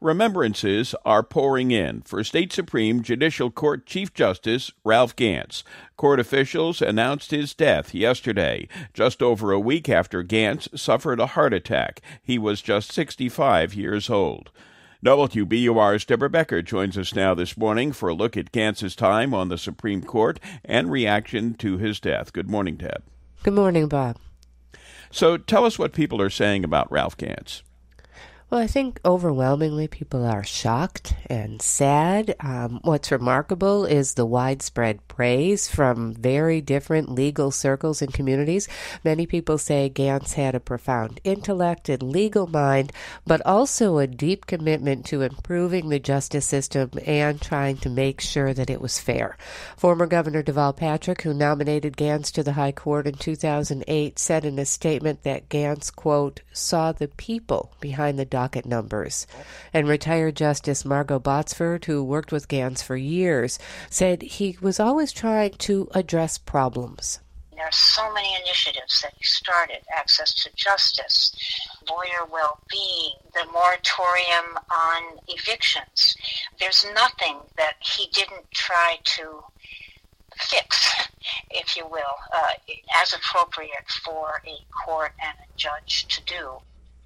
Remembrances are pouring in for State Supreme Judicial Court Chief Justice Ralph Gants. Court officials announced his death yesterday, just over a week after Gants suffered a heart attack. He was just 65 years old. WBUR's Deborah Becker joins us now this morning for a look at Gants's time on the Supreme Court and reaction to his death. Good morning, Deb. Good morning, Bob. So tell us what people are saying about Ralph Gants. Well, I think overwhelmingly people are shocked and sad. What's remarkable is the widespread praise from very different legal circles and communities. Many people say Gants had a profound intellect and legal mind, but also a deep commitment to improving the justice system and trying to make sure that it was fair. Former Governor Deval Patrick, who nominated Gants to the High Court in 2008, said in a statement that Gants, quote, saw the people behind the docket numbers. And retired Justice Margot Botsford, who worked with Gants for years, said he was always trying to address problems. There are so many initiatives that he started: access to justice, lawyer well-being, the moratorium on evictions. There's nothing that he didn't try to fix, if you will, as appropriate for a court and a judge to do.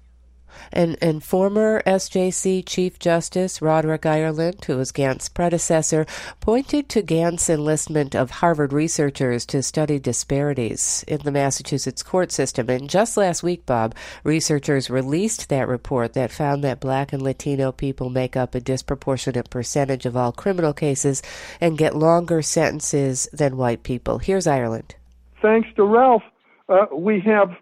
And former SJC Chief Justice Roderick Ireland, who was Gants' predecessor, pointed to Gants' enlistment of Harvard researchers to study disparities in the Massachusetts court system. And just last week, Bob, researchers released that report that found that Black and Latino people make up a disproportionate percentage of all criminal cases and get longer sentences than white people. Here's Ireland. Thanks to Ralph, we have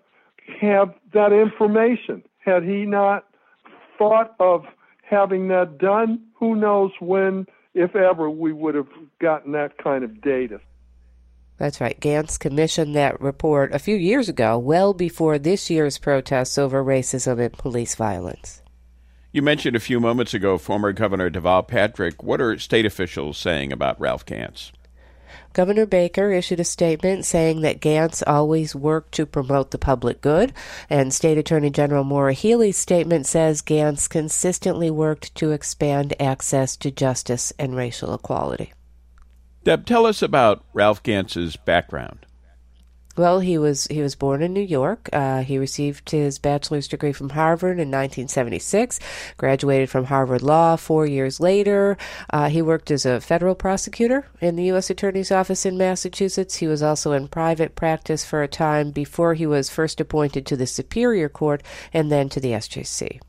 that information. Had he not thought of having that done, who knows when, if ever, we would have gotten that kind of data. That's right. Gants commissioned that report a few years ago, well before this year's protests over racism and police violence. You mentioned a few moments ago former Governor Deval Patrick. What are state officials saying about Ralph Gants? Governor Baker issued a statement saying that Gants always worked to promote the public good, and State Attorney General Maura Healey's statement says Gants consistently worked to expand access to justice and racial equality. Deb, tell us about Ralph Gants's background. Well, he was born in New York. He received his bachelor's degree from Harvard in 1976, graduated from Harvard Law 4 years later. He worked as a federal prosecutor in the U.S. Attorney's Office in Massachusetts. He was also in private practice for a time before he was first appointed to the Superior Court and then to the SJC.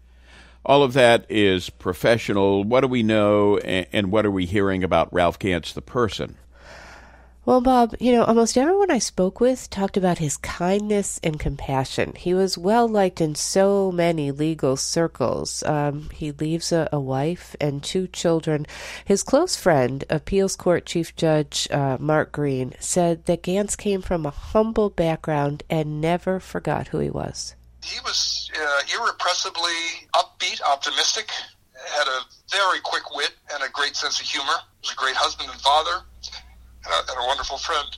All of that is professional. What do we know and what are we hearing about Ralph Gants, the person? Well, Bob, almost everyone I spoke with talked about his kindness and compassion. He was well-liked in so many legal circles. He leaves a wife and 2 children. His close friend, Appeals Court Chief Judge Mark Green, said that Gants came from a humble background and never forgot who he was. He was irrepressibly upbeat, optimistic, had a very quick wit and a great sense of humor. He was a great husband and father. And a wonderful friend.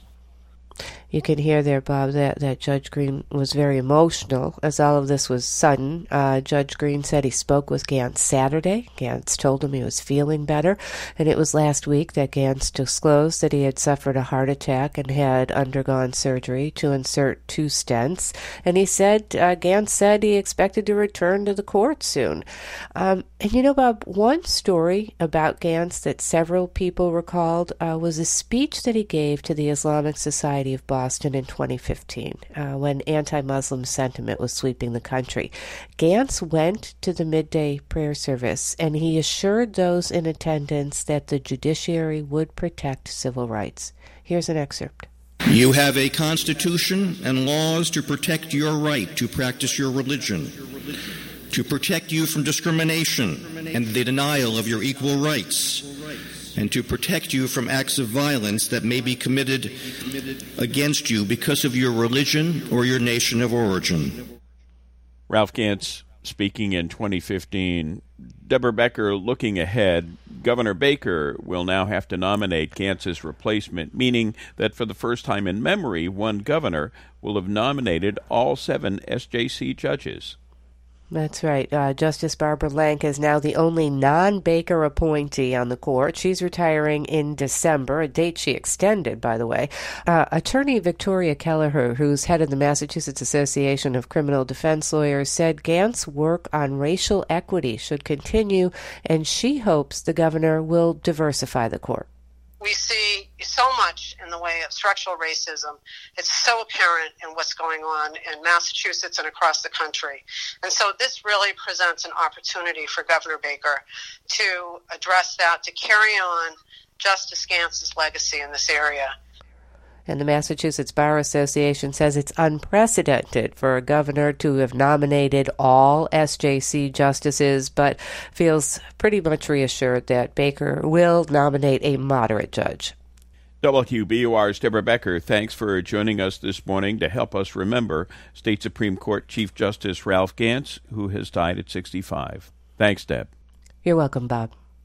You can hear there, Bob, that Judge Green was very emotional as all of this was sudden. Judge Green said he spoke with Gants Saturday. Gants told him he was feeling better, and it was last week that Gants disclosed that he had suffered a heart attack and had undergone surgery to insert 2 stents. And he said, Gants said he expected to return to the court soon. And Bob, one story about Gants that several people recalled was a speech that he gave to the Islamic Society of Boston in 2015, when anti-Muslim sentiment was sweeping the country. Gants went to the midday prayer service, and he assured those in attendance that the judiciary would protect civil rights. Here's an excerpt. You have a constitution and laws to protect your right to practice your religion, to protect you from discrimination and the denial of your equal rights, and to protect you from acts of violence that may be committed against you because of your religion or your nation of origin. Ralph Gants speaking in 2015. Deborah Becker, looking ahead, Governor Baker will now have to nominate Gants's replacement, meaning that for the first time in memory, one governor will have nominated all 7 SJC judges. That's right. Justice Barbara Lank is now the only non-Baker appointee on the court. She's retiring in December, a date she extended, by the way. Attorney Victoria Kelleher, who's head of the Massachusetts Association of Criminal Defense Lawyers, said Gantz's work on racial equity should continue, and she hopes the governor will diversify the court. We see so much in the way of structural racism. It's so apparent in what's going on in Massachusetts and across the country. And so this really presents an opportunity for Governor Baker to address that, to carry on Justice Gantz's legacy in this area. And the Massachusetts Bar Association says it's unprecedented for a governor to have nominated all SJC justices, but feels pretty much reassured that Baker will nominate a moderate judge. WQBUR's Deborah Becker, thanks for joining us this morning to help us remember State Supreme Court Chief Justice Ralph Gantz, who has died at 65. Thanks, Deb. You're welcome, Bob.